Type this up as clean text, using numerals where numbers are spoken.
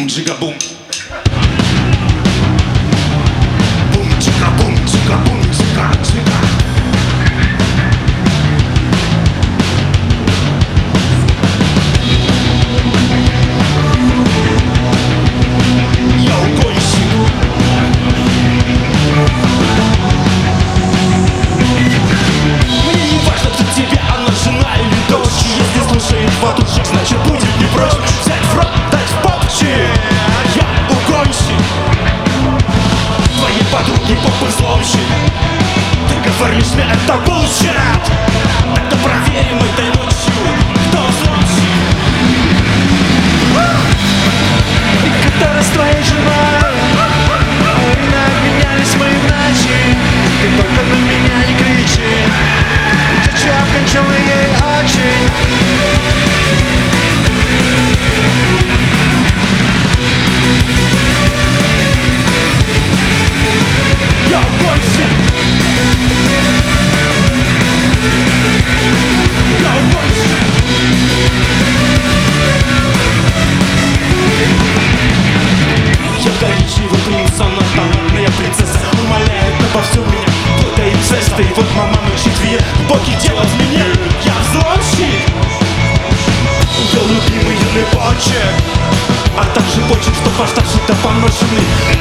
Бум-джига-бум. Бум-джига-бум, джига-бум, джига-джига. Я угонщик. Мне не важно, кто тебе, она жена или дочь. Если слушает ватушек, значит будет не прочь взять в рот, дать в попчи. Я угонщик. Твои подруги поп-взломщик. Ты говоришь мне, это bullshit. Тогда проверим этой ночью, кто взломщик. И когда с твоей женой война обменялись мы в ночи, ты только на меня не кричи. Ты чё, окончила ей очень. Я угонщик. Я угонщик. Я коричневый принц, она тональная принцесса. Умоляет обо всем меня, плота и цеста. И вот мама мучит две, боги делают меня. Я взломщик. Я любимый юный почек, а также почек, что постарше да поношенный.